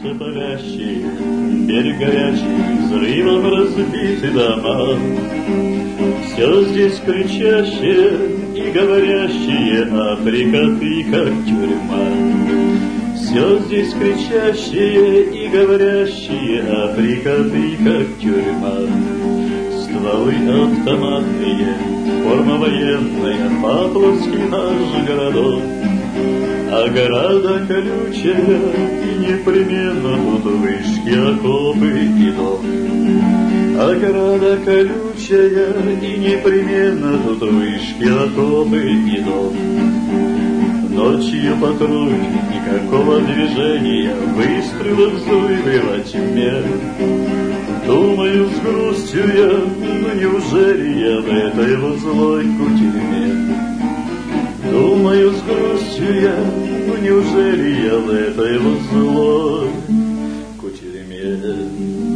Солнце палящее, берег горячий, взрывом разбиты дома. Все здесь кричащее и говорящее, Африка, ты как тюрьма. Все здесь кричащее и говорящее, Африка, ты как тюрьма. Стволы автоматные, форма военная, Павловский наш городок. Ограда колючая, и непременно тут вышки, окопы и дом. Ограда колючая, и непременно тут вышки, окопы и дом. Ночью патруль, никакого движения, выстрелов, взрывы во тьме. Думаю с грустью я, ну неужели я в этой вот злой кутерьме? Думаю с грустью я, ну неужели я в этой вот злой кутерьме?